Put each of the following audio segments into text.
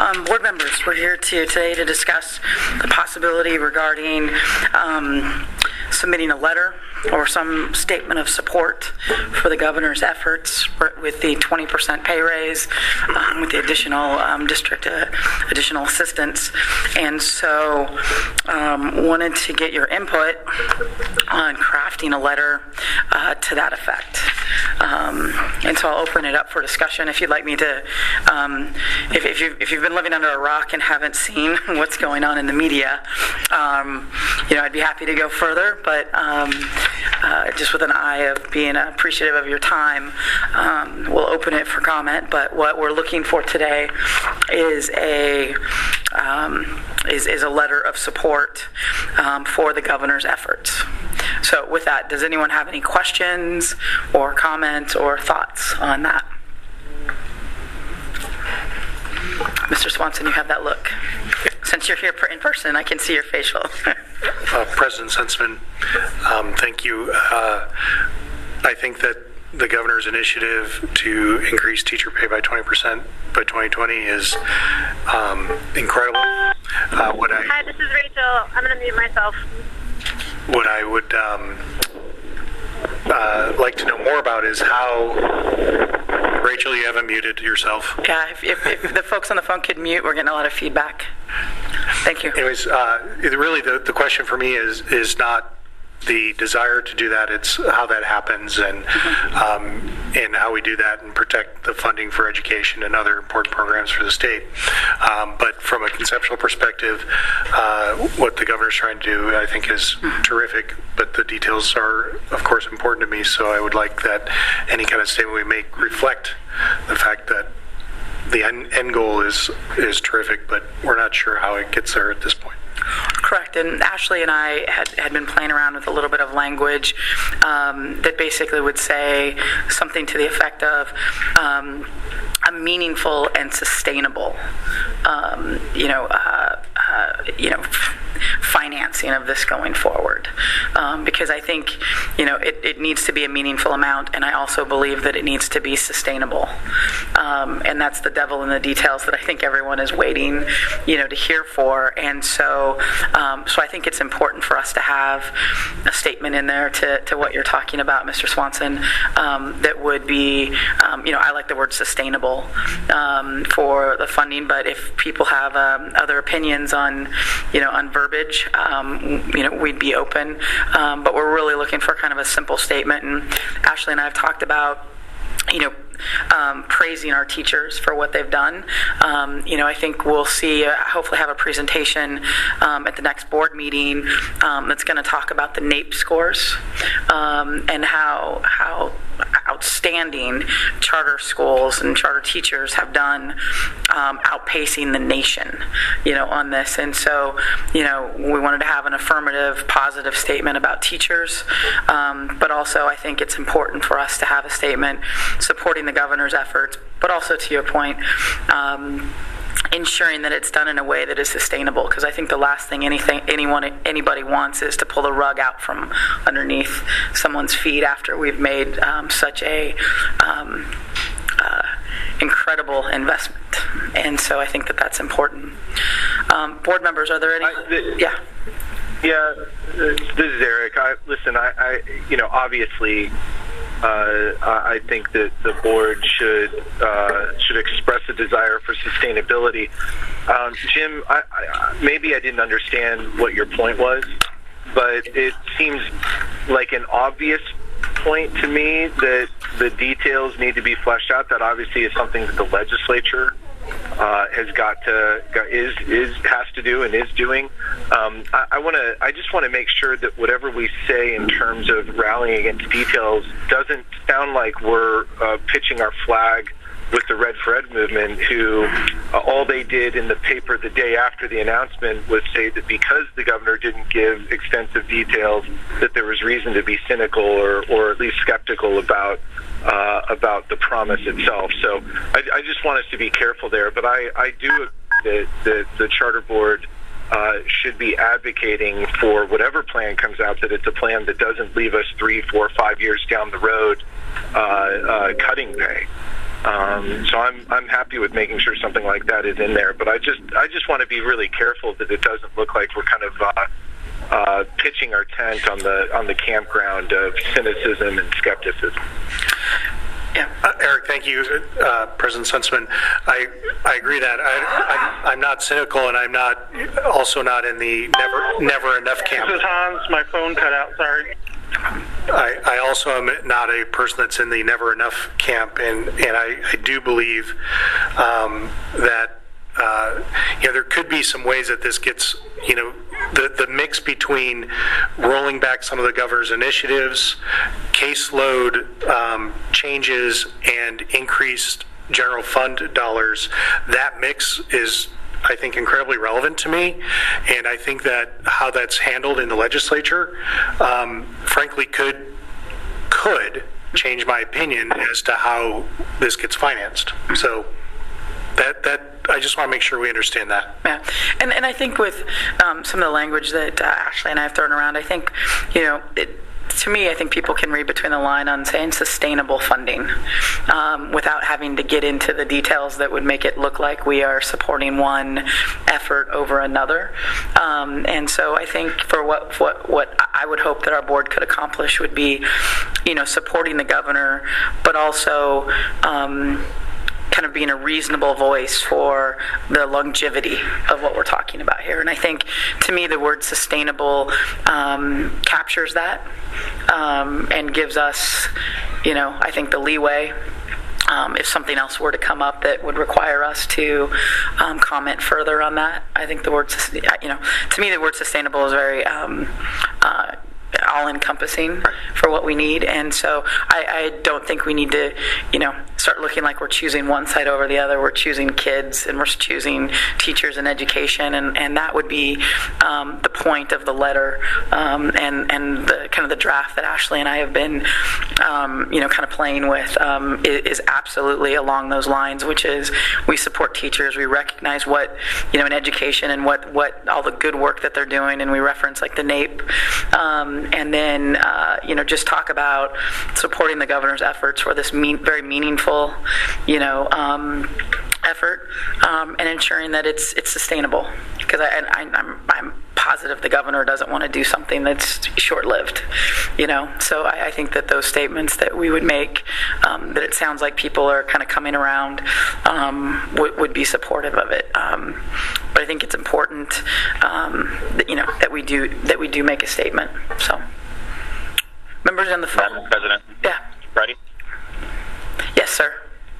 Board members, we're here today to discuss the possibility regarding submitting a letter or some statement of support for the governor's efforts with the 20% pay raise, with the additional district additional assistance. And so wanted to get your input on crafting a letter to that effect. And so I'll open it up for discussion. If you'd like me to, if you've been living under a rock and haven't seen what's going on in the media, I'd be happy to go further, but just with an eye of being appreciative of your time, we'll open it for comment. But what we're looking for today is a letter of support for the governor's efforts. So with that, does anyone have any questions or comments or thoughts on that? Mr. Swanson, you have that look. Since you're here in person, I can see your facial. President Senseman, thank you. I think that the governor's initiative to increase teacher pay by 20% by 2020 is incredible. Hi, this is Rachel. I'm going to mute myself. What I would like to know more about is how... Rachel, you haven't muted yourself. Yeah, if the folks on the phone could mute, we're getting a lot of feedback. Thank you. Anyways, really the question for me is not the desire to do that, it's how that happens and how we do that and protect the funding for education and other important programs for the state. But from a conceptual perspective, what the governor's trying to do, I think, is terrific, but the details are, of course, important to me, so I would like that any kind of statement we make reflect the fact that the end goal is terrific, but we're not sure how it gets there at this point. Correct, and Ashley and I had been playing around with a little bit of language that basically would say something to the effect of a meaningful and sustainable, financing of this going forward, because I think it needs to be a meaningful amount, and I also believe that it needs to be sustainable, and that's the devil in the details that I think everyone is waiting to hear for. And so I think it's important for us to have a statement in there to what you're talking about, Mr. Swanson, that would be I like the word sustainable for the funding, but if people have other opinions on verbiage, we'd be open, but we're really looking for kind of a simple statement. And Ashley and I have talked about praising our teachers for what they've done. I think we'll see, hopefully have a presentation at the next board meeting that's going to talk about the NAEP scores and how outstanding charter schools and charter teachers have done, outpacing the nation, on this. And so, we wanted to have an affirmative, positive statement about teachers, but also I think it's important for us to have a statement supporting the governor's efforts, but also, to your point, ensuring that it's done in a way that is sustainable, because I think the last thing anybody wants is to pull the rug out from underneath someone's feet after we've made such a incredible investment. And so I think that that's important. Board members, are there any? Yeah, this is Eric. Obviously, I think that the board should express a desire for sustainability. Jim, maybe I didn't understand what your point was, but it seems like an obvious point to me that the details need to be fleshed out. That obviously is something that the legislature has to do and is doing. I just want to make sure that whatever we say in terms of rallying against details doesn't sound like we're pitching our flag with the Red for Ed movement, who all they did in the paper the day after the announcement was say that because the governor didn't give extensive details, that there was reason to be cynical or at least skeptical about the promise itself. So I just want us to be careful there. But I do agree that the charter board should be advocating for whatever plan comes out, that it's a plan that doesn't leave us 3, 4, 5 years down the road cutting pay. So I'm happy with making sure something like that is in there. But I just want to be really careful that it doesn't look like we're kind of pitching our tent on the campground of cynicism and skepticism. Yeah, Eric, thank you, President Senseman. I agree that I'm not cynical, and I'm also not in the never enough camp. This is Hans. My phone cut out. Sorry. I also am not a person that's in the never enough camp, and I do believe that there could be some ways that this gets, the mix between rolling back some of the governor's initiatives, caseload changes, and increased general fund dollars. That mix is, I think, incredibly relevant to me, and I think that how that's handled in the legislature, frankly, could change my opinion as to how this gets financed. So that I just want to make sure we understand that. Yeah, and I think with some of the language that Ashley and I have thrown around, I think, to me, I think people can read between the line on saying sustainable funding without having to get into the details that would make it look like we are supporting one effort over another. And so I think for what I would hope that our board could accomplish would be, supporting the governor, but also kind of being a reasonable voice for the longevity of what we're talking about here. And I think, to me, the word sustainable captures that and gives us, I think, the leeway. If something else were to come up that would require us to comment further on that, I think the word, to me, the word sustainable is very all-encompassing for what we need, and so I don't think we need to, start looking like we're choosing one side over the other. We're choosing kids, and we're choosing teachers and education, and that would be the point of the letter, and the kind of the draft that Ashley and I have been, kind of playing with, is absolutely along those lines, which is we support teachers, we recognize what, in education and what all the good work that they're doing, and we reference like the NAEP, and then, just talk about supporting the governor's efforts for this very meaningful, effort, and ensuring that it's sustainable. Because I'm positive the governor doesn't want to do something that's short-lived, So I think that those statements that we would make, that it sounds like people are kind of coming around, would be supportive of it. But I think it's important, that we do make a statement. So, members on the phone. Madam President. Yeah. Ready? Yes, sir.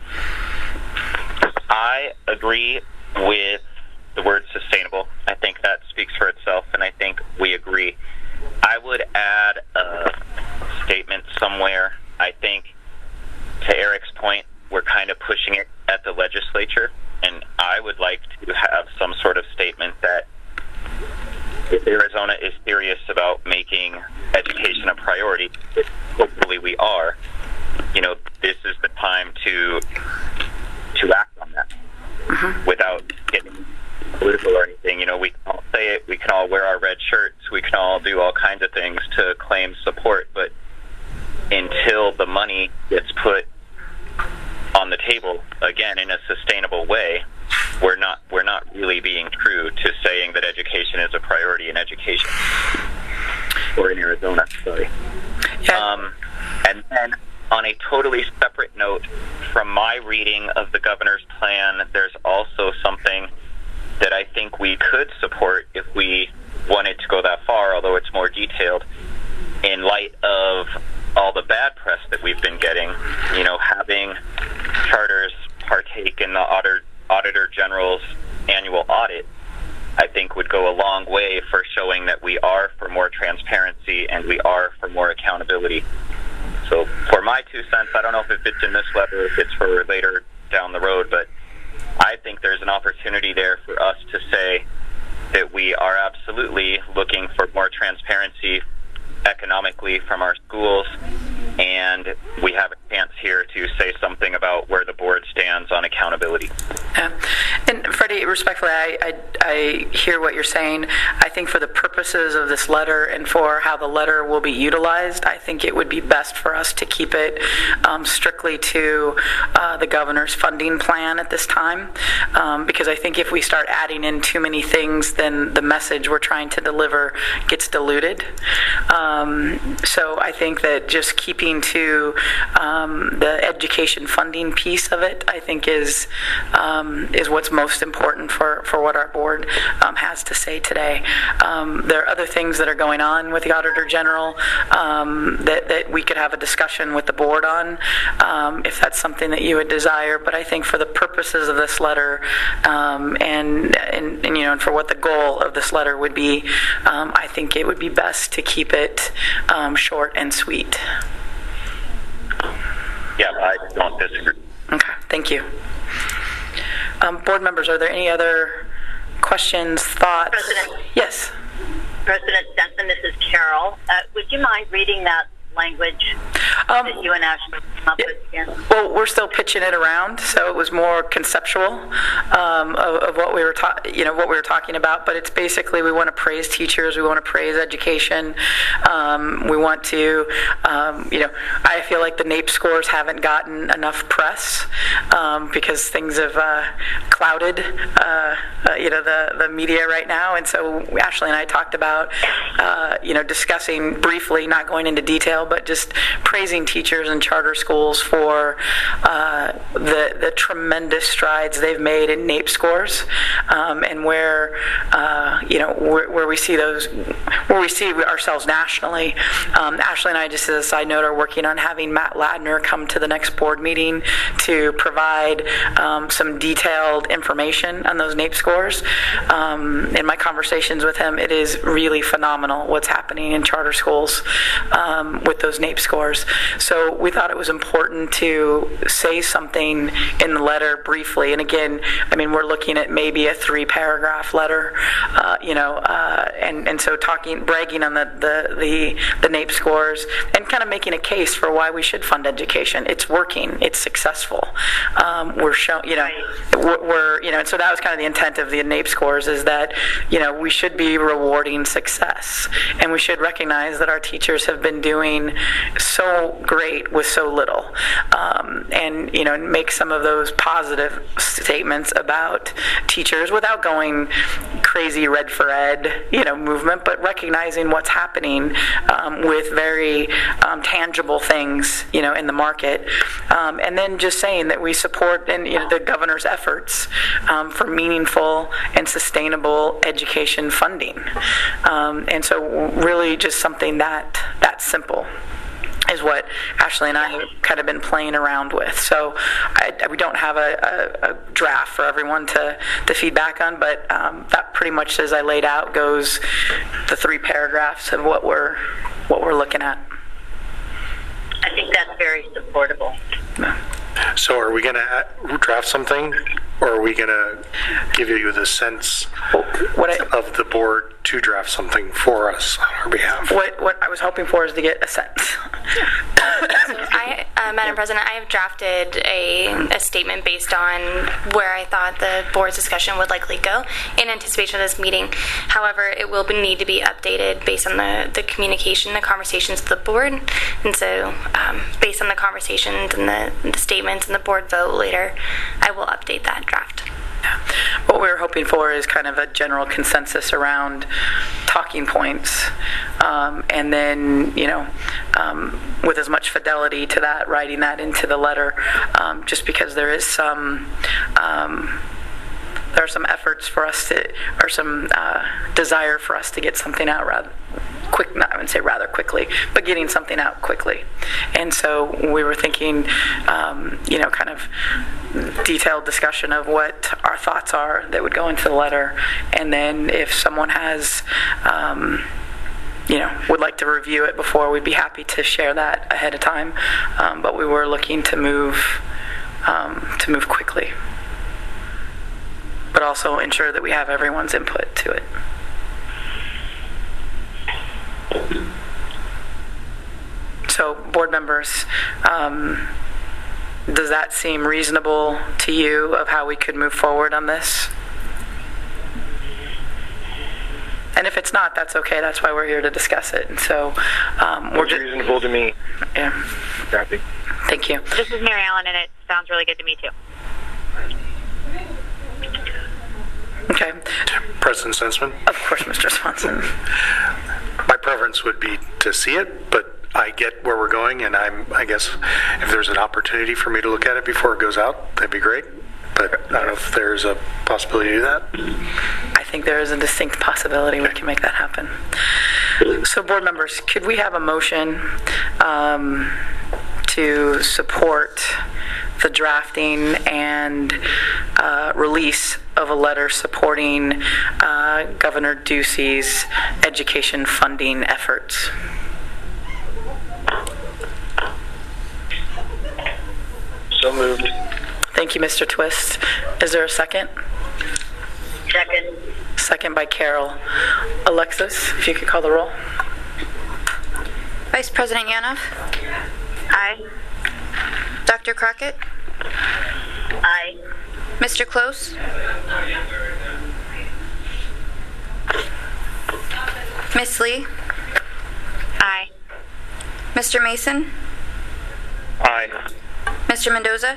I agree with the word sustainable. I think that speaks for itself, and I think we agree. I would add a statement somewhere. I think, to Eric's point, we're kind of pushing it at the legislature, and I would like to have some sort of statement that if Arizona is serious about making education a priority, hopefully we are, this is the time to act on that without getting political or anything. We can all say it, we can all wear our red shirts, we can all do all kinds of things to claim support, but until the money gets put on the table, again, in a sustainable way, we're not really being true to saying that education is a priority in education, or in Arizona, sorry. Yeah. And then, on a totally separate note, from my reading of the governor's plan, there's also something that I think we could support if we wanted to go that far, although it's more detailed, in light of all the bad press that we've been getting. Having charters partake in the Auditor General's annual audit, I think would go a long way for showing that we are for more transparency and we are for more accountability. So for my 2 cents, I don't know if it fits in this letter, if it's for later down the road, but I think there's an opportunity there for us to say that we are absolutely looking for more transparency economically from our schools, and we have a chance here to say something about where the board stands on accountability. And Freddie, respectfully, I hear what you're saying. I think for the purposes of this letter and for how the letter will be utilized, I think it would be best for us to keep it strictly to the governor's funding plan at this time, because I think if we start adding in too many things, then the message we're trying to deliver gets diluted. So I think that just keeping to the education funding piece of it, I think is what's most important for what our board has to say today. There are other things that are going on with the Auditor General that we could have a discussion with the board on, if that's something that you would desire. But I think for the purposes of this letter, and for what the goal of this letter would be, I think it would be best to keep it short and sweet. Yeah, I don't disagree. Okay, thank you. Board members, are there any other questions, thoughts? President. Yes. President Stenson, this is Carol. Would you mind reading that language that you and Ashley came up with again? Well, we're still pitching it around, so it was more conceptual of what we were talking about. But it's basically we want to praise teachers, we want to praise education, we want to, I feel like the NAEP scores haven't gotten enough press because things have clouded, the media right now, and so Ashley and I talked about, discussing briefly, not going into detail, but just praising teachers and charter schools for the tremendous strides they've made in NAEP scores, and where we see ourselves nationally. Ashley and I, just as a side note, are working on having Matt Ladner come to the next board meeting to provide some detailed information on those NAEP scores. In my conversations with him, it is really phenomenal what's happening in charter schools with those NAEP scores. So we thought it was important to say something in the letter briefly. And again, we're looking at maybe a 3-paragraph letter, and so bragging on the NAEP scores and kind of making a case for why we should fund education. It's working. It's successful. We're showing, and so that was kind of the intent of the NAEP scores, is that, we should be rewarding success, and we should recognize that our teachers have been doing so great with so little, and make some of those positive statements about teachers without going crazy red for ed movement, but recognizing what's happening with very tangible things in the market, and then just saying that we support the governor's efforts for meaningful and sustainable education funding, and so really just something that simple is what Ashley and I have kind of been playing around with. So we don't have a draft for everyone to feedback on, but that pretty much, as I laid out, goes the 3 paragraphs of what we're looking at. I think that's very supportable. Yeah. So are we going to draft something, or are we going to give you the sense of the board to draft something for us on our behalf? What I was hoping for is to get a sense. Madam President, I have drafted a statement based on where I thought the board's discussion would likely go in anticipation of this meeting. However, it will need to be updated based on the communication, the conversations with the board. And so based on the conversations and the statements and the board vote later, I will update that draft. What we were hoping for is kind of a general consensus around talking points, and then, with as much fidelity to that, writing that into the letter, just because there is there are some efforts for us to, or some desire for us to get something out rather quick, I wouldn't say rather quickly, but getting something out quickly. And so we were thinking, kind of detailed discussion of what our thoughts are that would go into the letter. And then if someone has, would like to review it before, we'd be happy to share that ahead of time. But we were looking to move quickly, but also ensure that we have everyone's input to it. So, board members, Does that seem reasonable to you of how we could move forward on this? And if it's not, that's okay. That's why we're here to discuss it. And so we're just reasonable to me. Yeah. Kathy. Thank you. This is Mary Ellen, and it sounds really good to me, too. Okay. President Sensman? Of course, Mr. Swanson. My preference would be to see it, but I get where we're going, and I guess if there's an opportunity for me to look at it before it goes out, that'd be great. But I don't know if there's a possibility to do that. I think there is a distinct possibility we can make that happen. So, board members, could we have a motion to support the drafting and release of a letter supporting Governor Ducey's education funding efforts? So moved. Thank you, Mr. Twist. Is there a second? Second. Second by Carol. Alexis, if you could call the roll. Vice President Yanov? Aye. Dr. Crockett? Aye. Mr. Close? Miss Lee? Aye. Mr. Mason? Aye. Mr. Mendoza?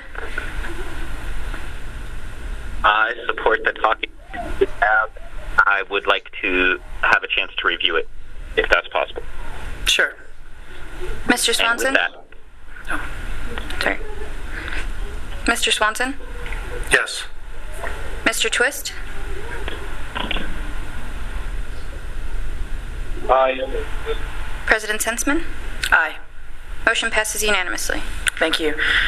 I support the talking. I would like to have a chance to review it, if that's possible. Sure. Mr. Swanson? And with that, Sorry. Mr. Swanson? Yes. Mr. Twist? Aye. President Sensman? Aye. Motion passes unanimously. Thank you.